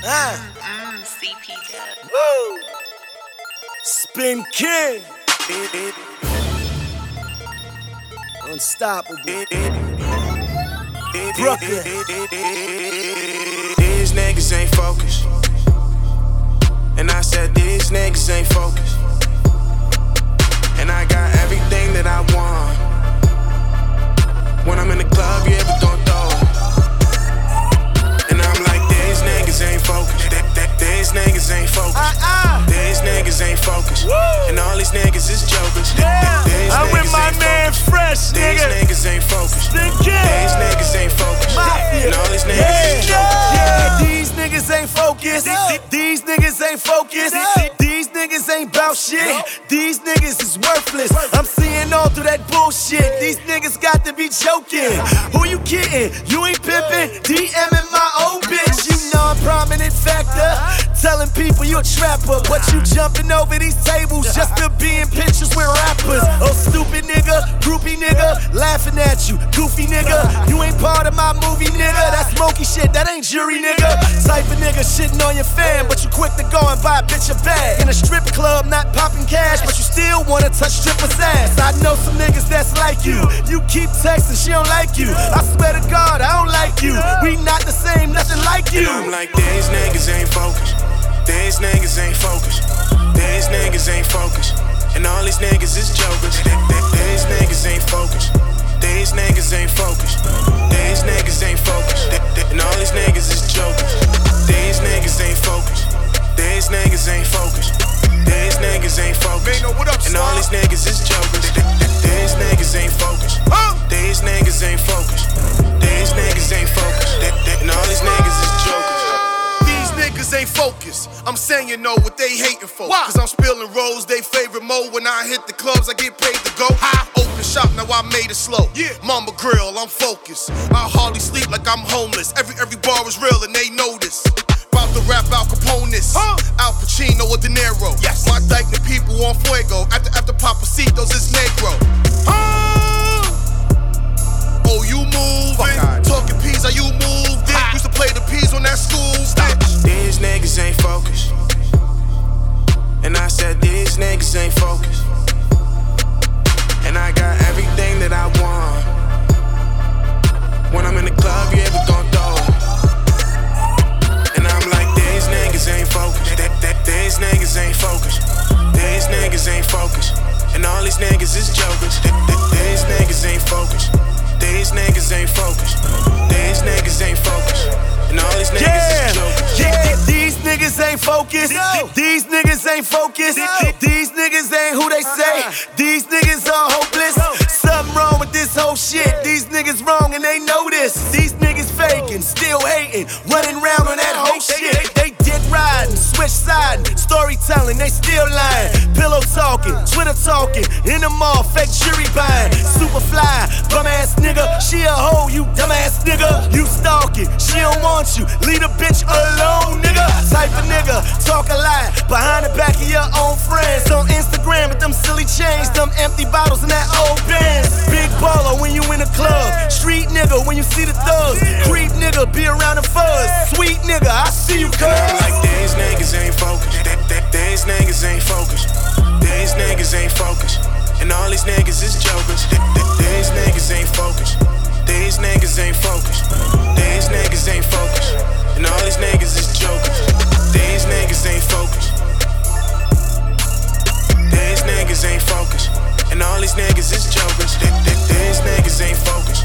CP Dub. Woo! Spin King. Unstoppable. Brooklyn. These niggas ain't focused. And I said these niggas ain't focused. And I got everything that I want. When I'm in the club, yeah, we gon' throw it. And I'm like, these niggas ain't focused. These niggas ain't focused. These niggas ain't focused. And all these niggas is jokers. I'm with my man Fresh, These nigga. niggas ain't focused. Spin King. These niggas ain't focused. Mafia. And all these niggas is jokers. Yeah, these niggas ain't focused. These niggas ain't focused. These niggas ain't bout shit. These niggas is worthless. I'm seeing all through that bullshit. These niggas got to be joking. Who you kidding? You ain't pimping. DMing my old bitch. You know I'm prominent factor. Telling people you a trapper, but you jumping over these tables just to be in pictures with rappers. Oh, stupid nigga, groupie nigga, laughing at you, goofy nigga. You ain't part of my movie, nigga. That's monkey shit, that ain't jury, nigga. Type of nigga shitting on your fan, but you quick to go and buy a bitch a bag. In a strip club, not popping cash, but you still wanna touch strippers' ass. I know some niggas that's like you. You keep texting, she don't like you. I swear to God, I don't like you. We not the same, nothing like you. And I'm like, these niggas ain't focused. These niggas ain't focused. These niggas ain't focused. And all these niggas is jokers. These niggas ain't focused. These niggas ain't focused. These niggas ain't focused. And all these niggas is jokers. These niggas ain't focused. These niggas ain't focused. These niggas ain't focused. And all these niggas is jokers. These niggas ain't focused. These niggas ain't focused. These niggas ain't focused. And all these niggas is jokers. Niggas ain't focused. I'm saying you know what they hating for. Cause I'm spilling rolls, they favorite mode. When I hit the clubs, I get paid to go. Open shop, now I made it slow. Mama grill, I'm focused. I hardly sleep like I'm homeless. Every bar is real and they know this. About to rap Al Capone's, Al Pacino or De Niro. Yes. My dyke the people on fuego. After Papacitos is Negro. Oh, you moving? Talking peas, are you moved in? Used to play the peas on that school bench. These niggas ain't focused. And I said these niggas ain't focused. And I got everything that I want. When I'm in the club, yeah, we gon' throw it. And I'm like, these niggas ain't focused. These niggas ain't focused. These niggas ain't focused. And all these niggas is jokers. These niggas ain't focused. These niggas ain't focused. These niggas ain't focused. And all these niggas is jokers. Yeah, these niggas ain't focused. These niggas ain't focused. These niggas ain't who they say. These niggas are hopeless. Something wrong with this whole shit. These niggas wrong and they know this. These niggas faking, still hating, running around on that whole shit. They dick riding, switch siding, storytelling, they still lying. Pillow talking, Twitter talking, in the mall, fake jury buying. Super fly, bum ass nigga, she a hoe, you dumbass nigga. You stalking, she don't want you, leave the bitch alone, nigga. Type of nigga, talk a lot, behind the back of your own friends. On Instagram with them silly chains, them empty bottles and that old Benz. Big baller when you in the club, street nigga when you see the thugs. Creep nigga, be around the fuzz. Sweet nigga, I see you cuz. Like these niggas ain't focused. These niggas ain't focused. These niggas ain't focused. And all these niggas is jokers. These niggas ain't focused. These niggas ain't focused. These niggas ain't focused. And all these niggas is jokers. These niggas ain't focused. These niggas ain't focused. And all these niggas is jokers. These niggas ain't focused.